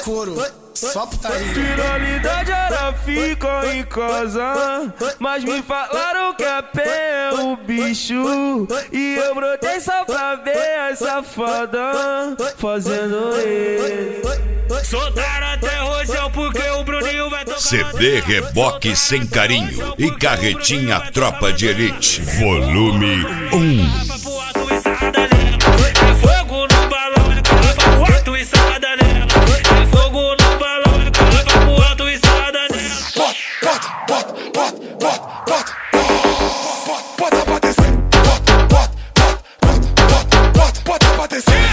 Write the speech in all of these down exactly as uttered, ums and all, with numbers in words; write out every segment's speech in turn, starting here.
couro, só putaria. Finalidade ela fica em casa, mas me falaram que a pé é o bicho. E eu brotei só pra ver a safada fazendo isso. Soltaram até Rosel porque o Bruninho vai tocar. C D Reboque Sem Carinho e Carretinha Tropa de Elite, volume um. É fogo no balão, leva pro alto e salada nela. É fogo no balão, leva pro alto e salada nela. Bota, bota, bota, bota, bota, bota, bota pra descer. Bota, bota, bota, bota, bota, bota pra descer.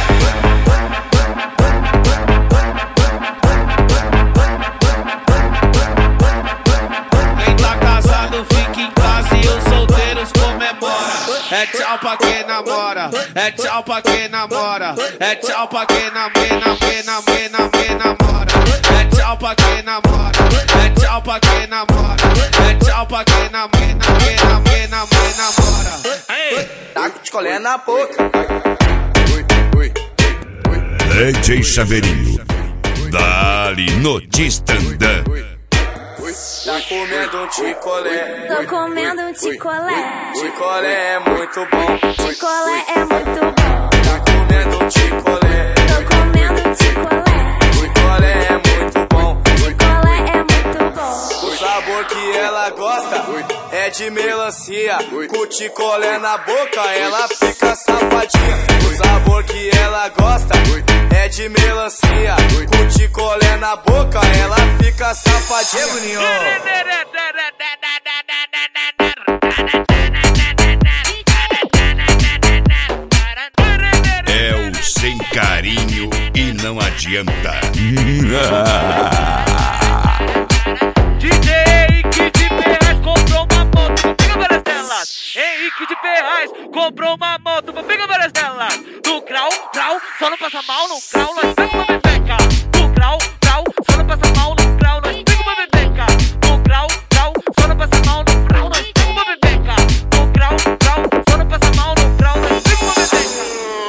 Quem tá casado fica em casa e os solteiros comemora. É tchau pra quem namora, é tchau pra quem namora, é tchau pra quem namena, mena, mena, mena, namora. É tchau pra quem namora, é tchau pra quem namora, é tchau pra quem namena, mena, mena, mena, namora. Aí, tá com descolé na boca. D J Chaveirinho, dali no Tistandã. Tá comendo um ticolé. Tô comendo um ticolé. Ticolé é muito bom. Ticolé é muito bom. Tá comendo um ticolé. Tô comendo um ticolé. Ticolé é muito bom. Ticolé é muito bom. O sabor que ela gosta é de melancia. Com ticolé na boca ela fica safadinha. O sabor que ela gosta é de melancia. Com ticolé na boca ela fica safadinha. Bruninho. É o Sem Carinho e não adianta. D J Henrique de Ferraz comprou uma moto, vou pegar várias delas. Henrique de Ferraz comprou uma moto, vou pegar várias delas. No grau, grau, só não passa mal no grau, nós pega uma bebeca. No grau, grau, só não passa mal no grau, nós pega uma bebeca. No grau, grau, só não passa mal no grau, nós pega uma bebeca. No grau, grau, só não passa mal no grau, nós pega uma bebeca.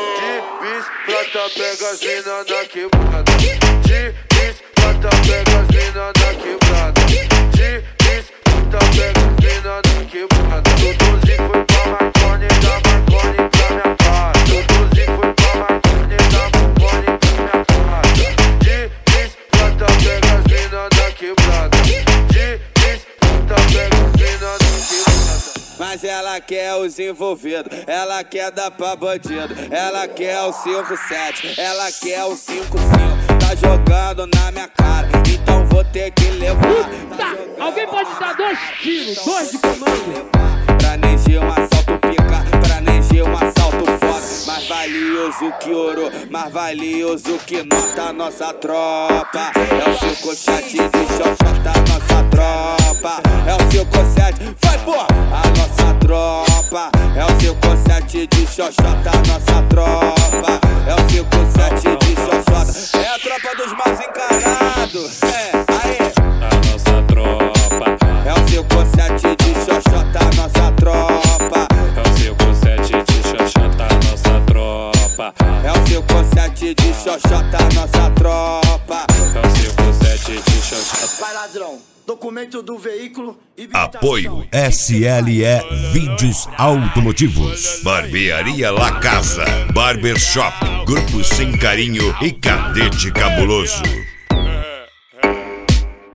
De bis, prata, pega as mina na quebrada. De bis, prata, pega as mina na quebrada. De bis, prata, pega as mina na quebrada. Duduzinho foi pra Marconi, da Marconi pra minha casa. Duduzinho foi pra Marconi, da Marconi pra minha casa. De bis, prata, pega as mina na quebrada. De bis, prata, pega as mina na quebrada. Mas ela quer os envolvidos, ela quer dar pra bandido, ela quer o cinco sete, ela quer o cinco cinco. Tá jogando na minha cara, então vou ter que levar. Tá, alguém pode dar dois tiros, dois de comando. Pra Neger um assalto pica, pra Neger um assalto foda. Mais valioso que ouro, mais valioso que nota, nossa tropa. É o cinco sete de xoxota, nossa tropa. É o cinco sete, vai porra, a nossa tropa. É o cinco sete de xoxota, nossa tropa. É o cinco sete de xoxota. É a tropa dos mais encarados. É, aí. a nossa tropa. É o cinco sete de xoxota, nossa tropa. É o cinco sete de xoxota, nossa tropa. É o cinco sete de xoxota, nossa tropa. É o cinco sete de xoxota. Vai, ladrão, documento do veículo e Apoio S L E Vídeos Automotivos, Barbearia La Casa, Barbershop, Grupo Sem Carinho e Cadete Cabuloso.